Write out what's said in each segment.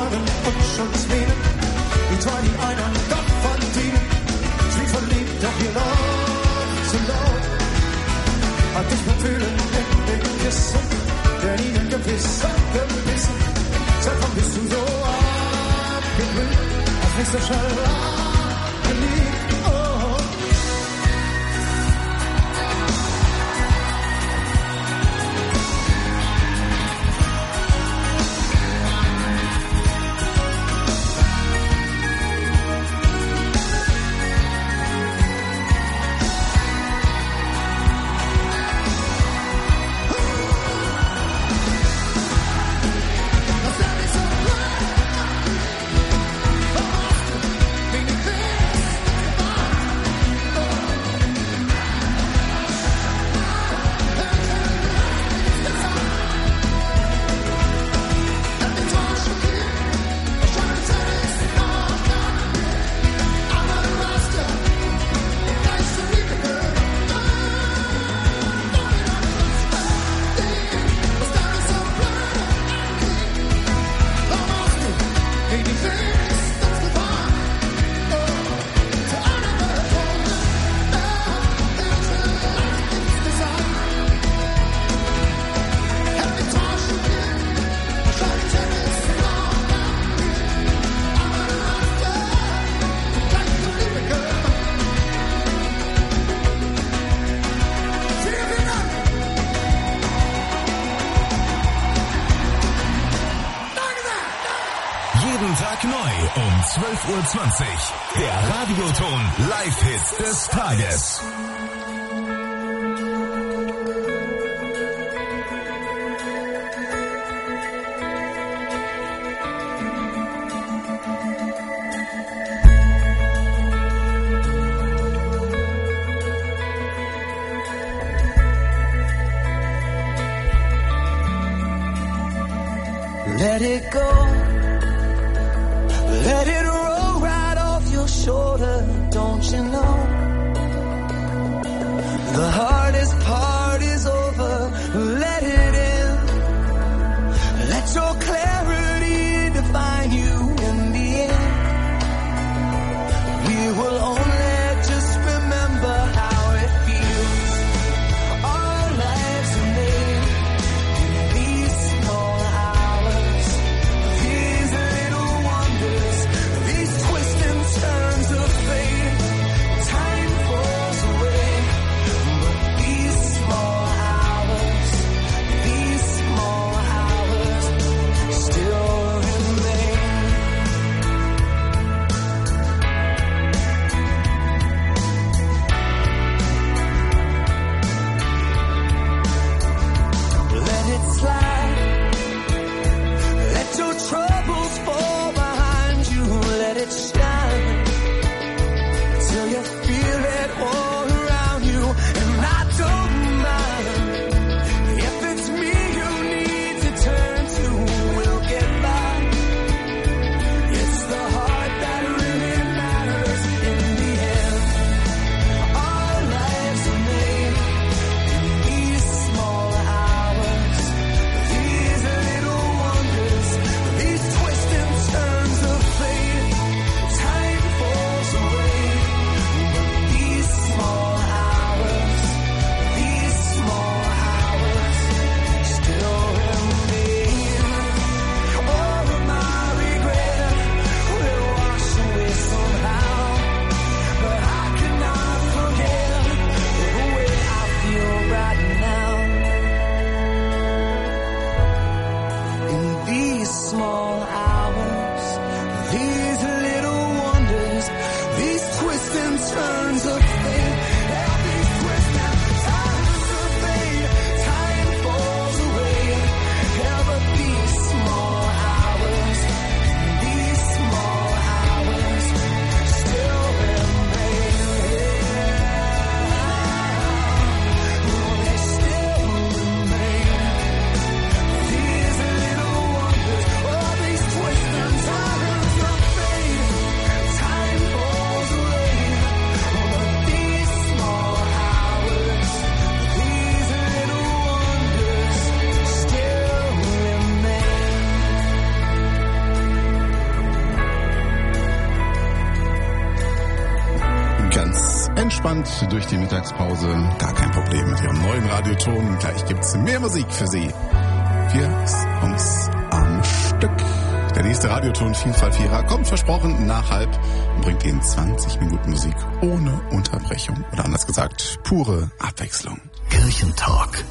Fragen und Schutzmienen, wie teuer die einen doch verdienen. Sie verliebt, doch ihr läuft zu laut. Hat dich verfühlen in den Kissen, der ihnen gewisser gebissen. Seit wann bist du so abgeblüht, als bist du schnell abgeliebt. Tag neu um 12:20 Uhr. Der Radioton Live-Hit des Tages. Let it go. Let it roll right off your shoulder, don't you know? The hardest part is over, let it in. Let your clarity define you in the end. We will only just remember how it feels. Our lives are made in these small hours. These little wonders, these twists and turns of fate. sind durch die Mittagspause, gar kein Problem mit Ihrem neuen Radioton. Gleich gibt's mehr Musik für Sie. Wir uns am Stück. Der nächste Radioton Vielfalt Vierer kommt versprochen nach halb und bringt Ihnen 20 Minuten Musik ohne Unterbrechung. Oder anders gesagt, pure Abwechslung. Kirchentalk.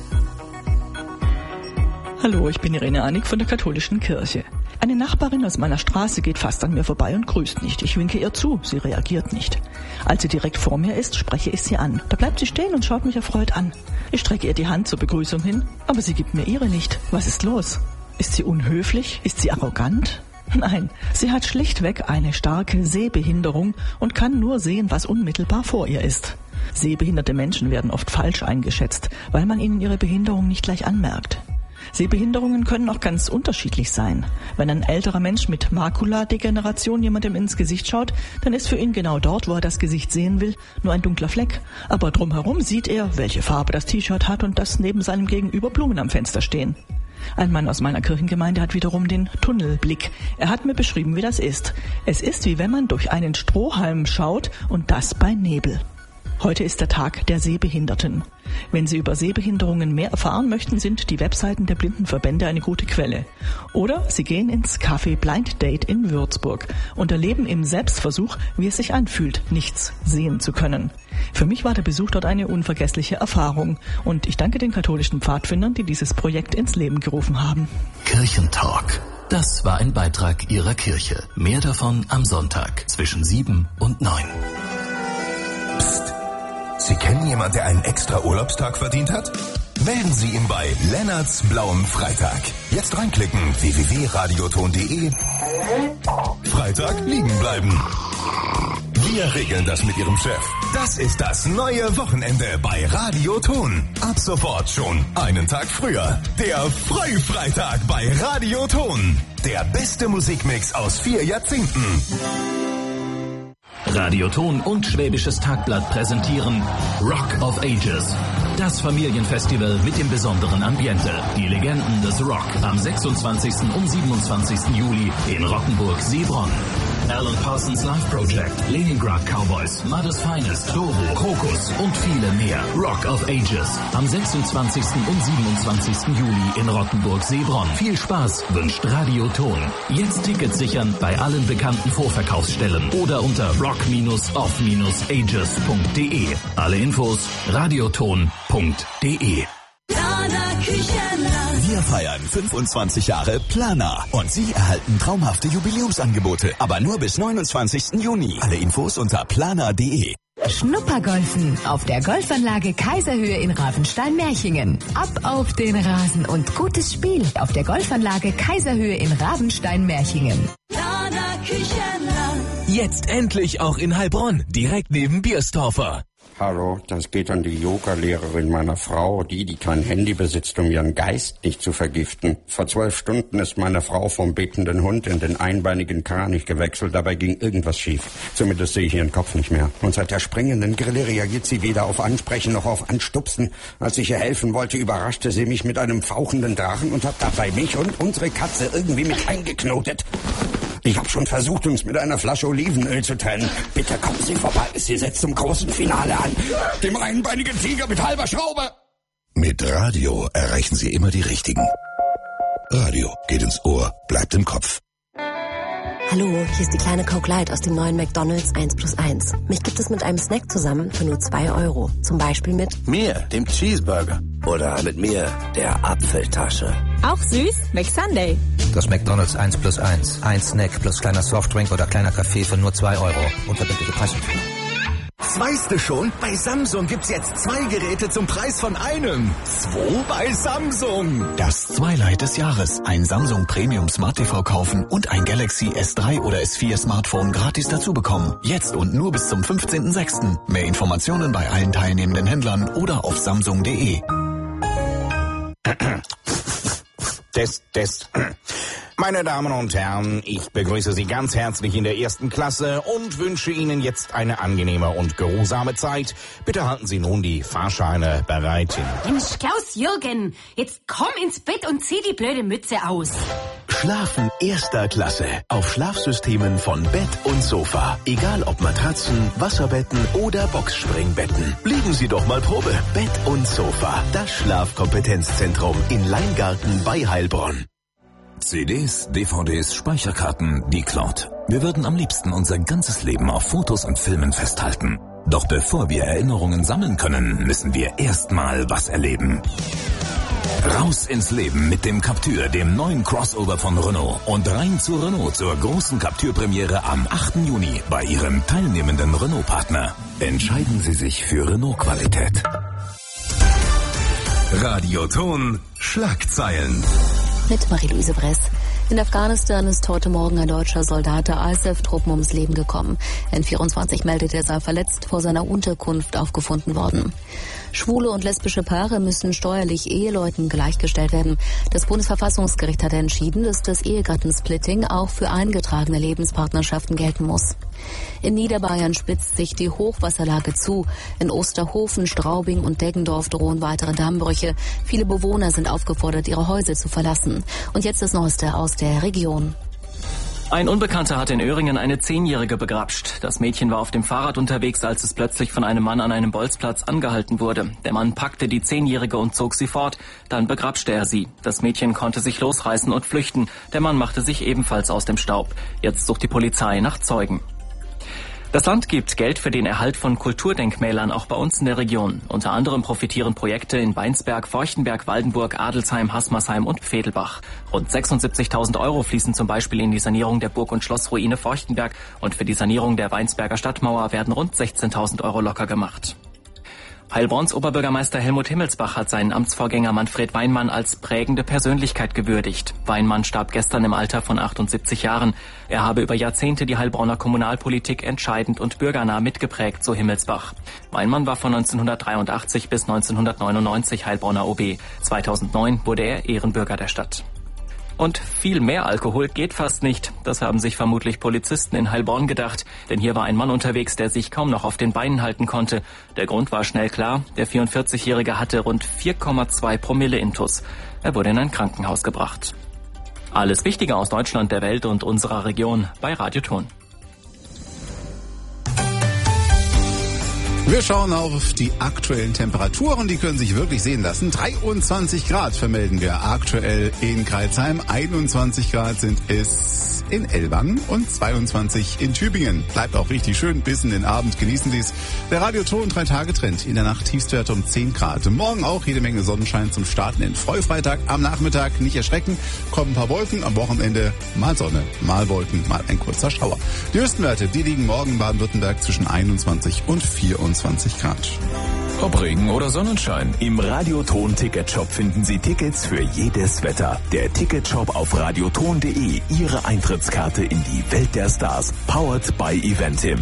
Hallo, ich bin Irene Annig von der Katholischen Kirche. Eine Nachbarin aus meiner Straße geht fast an mir vorbei und grüßt nicht. Ich winke ihr zu, sie reagiert nicht. Als sie direkt vor mir ist, spreche ich sie an. Da bleibt sie stehen und schaut mich erfreut an. Ich strecke ihr die Hand zur Begrüßung hin, aber sie gibt mir ihre nicht. Was ist los? Ist sie unhöflich? Ist sie arrogant? Nein, sie hat schlichtweg eine starke Sehbehinderung und kann nur sehen, was unmittelbar vor ihr ist. Sehbehinderte Menschen werden oft falsch eingeschätzt, weil man ihnen ihre Behinderung nicht gleich anmerkt. Sehbehinderungen können auch ganz unterschiedlich sein. Wenn ein älterer Mensch mit Makuladegeneration jemandem ins Gesicht schaut, dann ist für ihn genau dort, wo er das Gesicht sehen will, nur ein dunkler Fleck. Aber drumherum sieht er, welche Farbe das T-Shirt hat und dass neben seinem Gegenüber Blumen am Fenster stehen. Ein Mann aus meiner Kirchengemeinde hat wiederum den Tunnelblick. Er hat mir beschrieben, wie das ist. Es ist, wie wenn man durch einen Strohhalm schaut und das bei Nebel. Heute ist der Tag der Sehbehinderten. Wenn Sie über Sehbehinderungen mehr erfahren möchten, sind die Webseiten der Blindenverbände eine gute Quelle. Oder Sie gehen ins Café Blind Date in Würzburg und erleben im Selbstversuch, wie es sich anfühlt, nichts sehen zu können. Für mich war der Besuch dort eine unvergessliche Erfahrung und ich danke den katholischen Pfadfindern, die dieses Projekt ins Leben gerufen haben. Kirchentalk. Das war ein Beitrag Ihrer Kirche. Mehr davon am Sonntag zwischen 7 und 9. Psst. Sie kennen jemanden, der einen extra Urlaubstag verdient hat? Melden Sie ihn bei Lennarts Blauem Freitag. Jetzt reinklicken www.radioton.de. Freitag liegen bleiben. Wir regeln das mit Ihrem Chef. Das ist das neue Wochenende bei Radioton. Ab sofort schon einen Tag früher. Der Freifreitag bei Radioton. Der beste Musikmix aus 4 Jahrzehnten. Radioton und Schwäbisches Tagblatt präsentieren Rock of Ages. Das Familienfestival mit dem besonderen Ambiente. Die Legenden des Rock am 26. und 27. Juli in Rottenburg-Seebronn. Alan Parsons Live Project, Leningrad Cowboys, Mother's Finest, Doro, Krokus und viele mehr. Rock of Ages am 26. und 27. Juli in Rottenburg-Seebronn. Viel Spaß wünscht Radioton. Jetzt Tickets sichern bei allen bekannten Vorverkaufsstellen oder unter rock-off-ages.de. Alle Infos radioton.de. Wir feiern 25 Jahre Plana und Sie erhalten traumhafte Jubiläumsangebote, aber nur bis 29. Juni. Alle Infos unter plana.de. Schnuppergolfen auf der Golfanlage Kaiserhöhe in Ravenstein-Merchingen. Ab auf den Rasen und gutes Spiel auf der Golfanlage Kaiserhöhe in Ravenstein-Merchingen. Jetzt endlich auch in Heilbronn, direkt neben Bierstorfer. Hallo, das geht an die Yoga-Lehrerin meiner Frau, die kein Handy besitzt, um ihren Geist nicht zu vergiften. Vor 12 Stunden ist meine Frau vom betenden Hund in den einbeinigen Kranich gewechselt. Dabei ging irgendwas schief. Zumindest sehe ich ihren Kopf nicht mehr. Und seit der springenden Grille reagiert sie weder auf Ansprechen noch auf Anstupsen. Als ich ihr helfen wollte, überraschte sie mich mit einem fauchenden Drachen und hat dabei mich und unsere Katze irgendwie mit eingeknotet. Ich habe schon versucht, uns mit einer Flasche Olivenöl zu trennen. Bitte kommen Sie vorbei, Sie setzt zum großen Finale an. Dem einbeinigen Tiger mit halber Schraube. Mit Radio erreichen Sie immer die Richtigen. Radio geht ins Ohr, bleibt im Kopf. Hallo, hier ist die kleine Coke Light aus dem neuen McDonald's 1+1. Mich gibt es mit einem Snack zusammen für nur 2 €. Zum Beispiel mit mir, dem Cheeseburger. Oder mit mir, der Apfeltasche. Auch süß? McSunday. Das McDonald's 1+1. Ein Snack plus kleiner Softdrink oder kleiner Kaffee für nur 2 €. Unverbindliche Preisempfehlung. Weißt du schon? Bei Samsung gibt's jetzt 2 Geräte zum Preis von einem. 2 bei Samsung. Das Zweileid des Jahres. Ein Samsung Premium Smart TV kaufen und ein Galaxy S3 oder S4 Smartphone gratis dazu bekommen. Jetzt und nur bis zum 15.06. Mehr Informationen bei allen teilnehmenden Händlern oder auf samsung.de. Test. Meine Damen und Herren, ich begrüße Sie ganz herzlich in der 1. Klasse und wünsche Ihnen jetzt eine angenehme und geruhsame Zeit. Bitte halten Sie nun die Fahrscheine bereit. Mensch, Klaus-Jürgen, jetzt komm ins Bett und zieh die blöde Mütze aus. Schlafen erster Klasse. Auf Schlafsystemen von Bett und Sofa. Egal ob Matratzen, Wasserbetten oder Boxspringbetten. Liegen Sie doch mal Probe. Bett und Sofa. Das Schlafkompetenzzentrum in Leingarten bei Heilbronn. CDs, DVDs, Speicherkarten, die Cloud. Wir würden am liebsten unser ganzes Leben auf Fotos und Filmen festhalten. Doch bevor wir Erinnerungen sammeln können, müssen wir erstmal was erleben. Raus ins Leben mit dem Captur, dem neuen Crossover von Renault. Und rein zu Renault zur großen Captur-Premiere am 8. Juni bei Ihrem teilnehmenden Renault-Partner. Entscheiden Sie sich für Renault-Qualität. Radioton Schlagzeilen. Mit Marie-Louise Bress. In Afghanistan ist heute Morgen ein deutscher Soldat der ISAF-Truppen ums Leben gekommen. N24 meldet, er sei verletzt vor seiner Unterkunft aufgefunden worden. Schwule und lesbische Paare müssen steuerlich Eheleuten gleichgestellt werden. Das Bundesverfassungsgericht hat entschieden, dass das Ehegattensplitting auch für eingetragene Lebenspartnerschaften gelten muss. In Niederbayern spitzt sich die Hochwasserlage zu. In Osterhofen, Straubing und Deggendorf drohen weitere Dammbrüche. Viele Bewohner sind aufgefordert, ihre Häuser zu verlassen. Und jetzt das Neueste aus der Region. Ein Unbekannter hat in Öhringen eine 10-Jährige begrapscht. Das Mädchen war auf dem Fahrrad unterwegs, als es plötzlich von einem Mann an einem Bolzplatz angehalten wurde. Der Mann packte die 10-Jährige und zog sie fort. Dann begrapschte er sie. Das Mädchen konnte sich losreißen und flüchten. Der Mann machte sich ebenfalls aus dem Staub. Jetzt sucht die Polizei nach Zeugen. Das Land gibt Geld für den Erhalt von Kulturdenkmälern auch bei uns in der Region. Unter anderem profitieren Projekte in Weinsberg, Feuchtenberg, Waldenburg, Adelsheim, Haßmersheim und Vedelbach. Rund 76.000 € fließen zum Beispiel in die Sanierung der Burg- und Schlossruine Feuchtenberg und für die Sanierung der Weinsberger Stadtmauer werden rund 16.000 € locker gemacht. Heilbronns Oberbürgermeister Helmut Himmelsbach hat seinen Amtsvorgänger Manfred Weinmann als prägende Persönlichkeit gewürdigt. Weinmann starb gestern im Alter von 78 Jahren. Er habe über Jahrzehnte die Heilbronner Kommunalpolitik entscheidend und bürgernah mitgeprägt, so Himmelsbach. Weinmann war von 1983 bis 1999 Heilbronner OB. 2009 wurde er Ehrenbürger der Stadt. Und viel mehr Alkohol geht fast nicht. Das haben sich vermutlich Polizisten in Heilbronn gedacht. Denn hier war ein Mann unterwegs, der sich kaum noch auf den Beinen halten konnte. Der Grund war schnell klar. Der 44-Jährige hatte rund 4,2 Promille Intus. Er wurde in ein Krankenhaus gebracht. Alles Wichtige aus Deutschland, der Welt und unserer Region bei Radioton. Wir schauen auf die aktuellen Temperaturen, die können sich wirklich sehen lassen. 23 Grad vermelden wir aktuell in Crailsheim, 21 Grad sind es in Ellwangen und 22 in Tübingen. Bleibt auch richtig schön bis in den Abend, genießen Sie es. Der Radioton 3-Tage-Trend, in der Nacht Tiefstwerte um 10 Grad. Morgen auch jede Menge Sonnenschein zum Starten in Freufreitag. Am Nachmittag nicht erschrecken, kommen ein paar Wolken, am Wochenende mal Sonne, mal Wolken, mal ein kurzer Schauer. Die höchsten Werte, die liegen morgen in Baden-Württemberg zwischen 21 und 24 Grad. Ob Regen oder Sonnenschein, im Radioton-Ticketshop finden Sie Tickets für jedes Wetter. Der Ticketshop auf radioton.de, Ihre Eintrittskarte in die Welt der Stars. Powered by Eventim.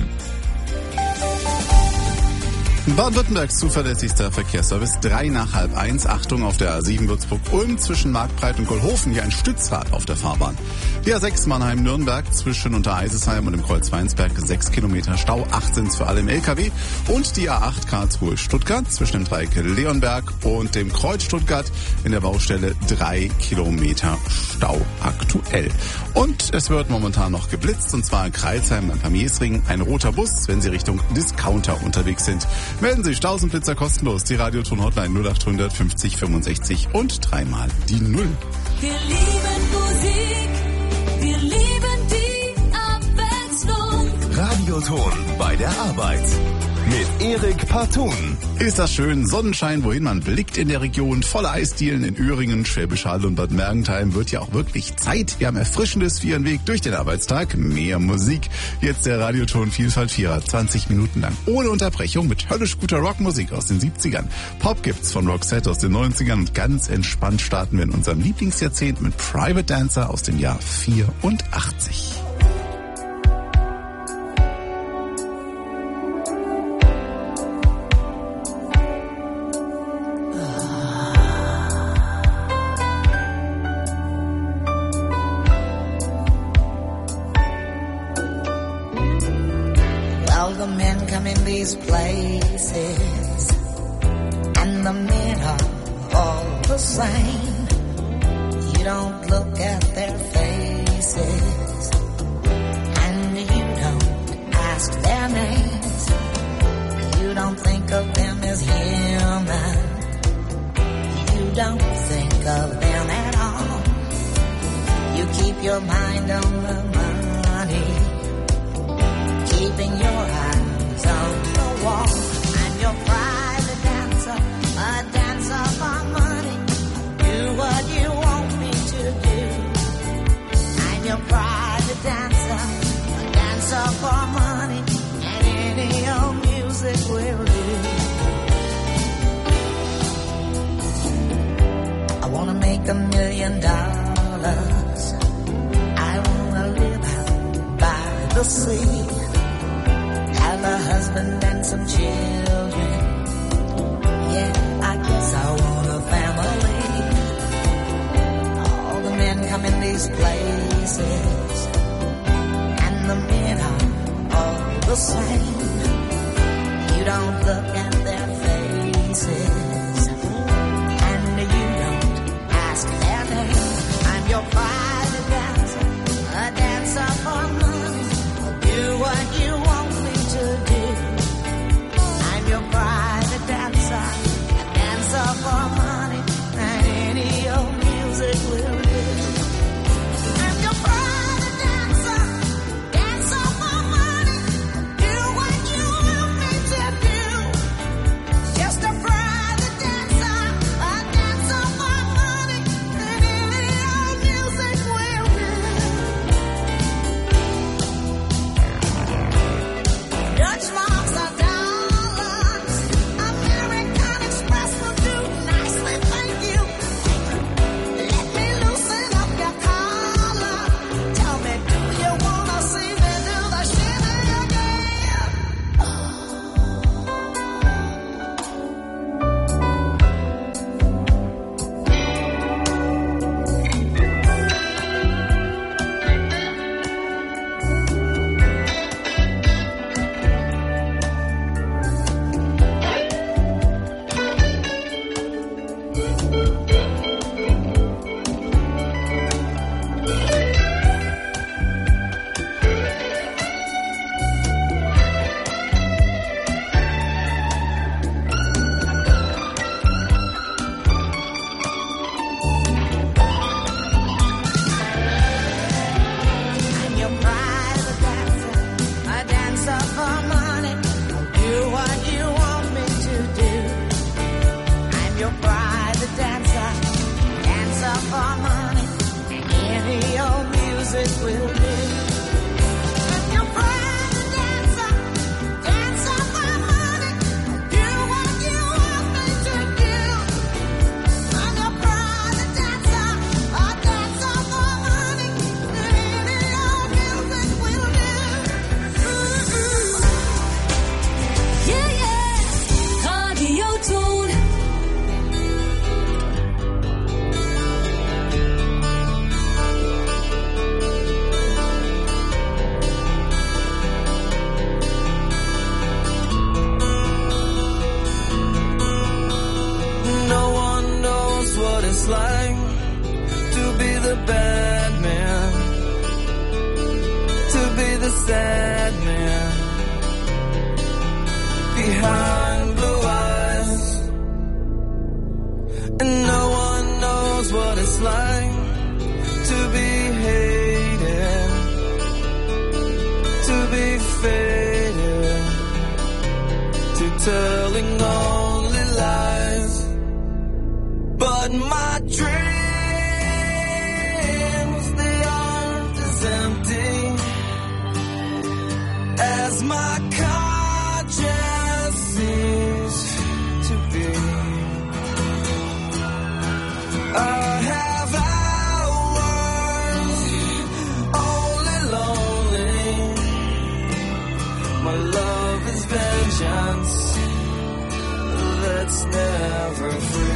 Baden-Württembergs zuverlässigster Verkehrsservice, 1:03. Achtung auf der A7 Würzburg-Ulm zwischen Marktbreit und Goldhofen, hier ein Stützrad auf der Fahrbahn. Die A6 Mannheim-Nürnberg zwischen Untereisesheim und dem Kreuz Weinsberg 6 Kilometer Stau, 8 sind's für alle im LKW. Und die A8 Karlsruhe-Stuttgart zwischen dem Dreieck Leonberg und dem Kreuz Stuttgart in der Baustelle 3 Kilometer Stau aktuell. Und es wird momentan noch geblitzt, und zwar in Crailsheim am Pamirsring, ein roter Bus, wenn Sie Richtung Discounter unterwegs sind. Melden Sie Stausenblitzer kostenlos. Die Radioton-Hotline 0800 50 65 und 3-mal die 0. Wir lieben Musik, wir lieben die Abwechslung. Radioton bei der Arbeit. Mit Erik Partun. Ist das schön. Sonnenschein, wohin man blickt in der Region. Volle Eisdielen in Öhringen, Schwäbisch Hall und Bad Mergentheim. Wird ja auch wirklich Zeit. Wir haben Erfrischendes für Ihren Weg durch den Arbeitstag. Mehr Musik. Jetzt der Radioton Vielfalt 4er. 20 Minuten lang ohne Unterbrechung mit höllisch guter Rockmusik aus den 70ern. Pop gibt's von Roxette aus den 90ern. Und ganz entspannt starten wir in unserem Lieblingsjahrzehnt mit Private Dancer aus dem Jahr 84. Places and the men are all the same. You don't look at their face. your mind on the money, keeping your eyes on the wall. I'm your private dancer, a dancer for money. Do what you want me to do. I'm your private dancer, a dancer for money, and any old music will do. I wanna make $1 million. I wanna live out by the sea, have a husband and some children. Yeah, I guess I want a family. All the men come in these places, and the men are all the same. You don't look at their faces, and you don't ask their name. I'm your private dancer, a dancer for money. Do what you want me to do. I'm your private dancer, a dancer for money, and any old music will do. I'm your private dancer, dancer for money. Do what you want me to do. Just a private dancer, a dancer for money, and any old music will do. Dutch marks are dollars, American Express will do nicely, thank you. Let me loosen up your collar. Tell me, do you wanna see me do the shimmy again? I'm your private dancer, a dancer for money. Do what you want me to do. I'm your private dancer, dancer for money, and any old music will do. I'm your private dancer, dancer for money. Do what you want me to do. I'm your private dancer, a dancer for money, and any old music will do. Yeah, yeah, Radioton. No one knows what it's like to be the bad man, to be the sad man behind blue eyes. And no one knows what it's like to be hated, to be faded, to telling only lies. But my dreams, they aren't as empty as my conscience seems to be. I have hours only lonely. My love is vengeance that's never free.